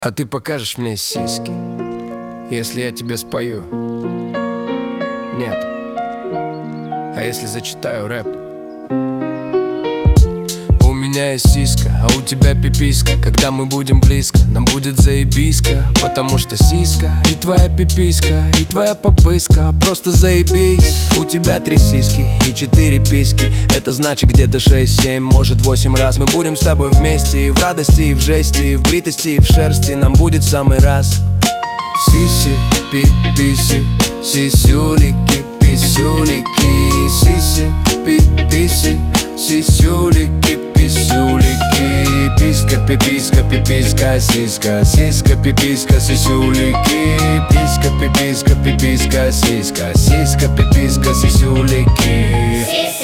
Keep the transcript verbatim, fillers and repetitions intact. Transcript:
А ты покажешь мне сиськи, если я тебе спою? Нет. А если зачитаю рэп? У меня есть сиська, а у тебя пиписька. Когда мы будем близко, нам будет заебиська. Потому что сиська и твоя пиписька, и твоя попыска просто заебись. У тебя три сиськи и четыре письки. Это значит где-то шесть, семь, может восемь раз мы будем с тобой вместе. И в радости, и в жести, и в бритости, и в шерсти нам будет самый раз. Сиси, пиписи, сисюлики, писюлики. Сиси, пиписи, сисюлики, писюлики. Писька, пиписька, пиписька, сиська. Сиська, пиписька, сисюлики. Писька, пиписька, пиписька, сиська. Сиська, пиписька, сисюлики.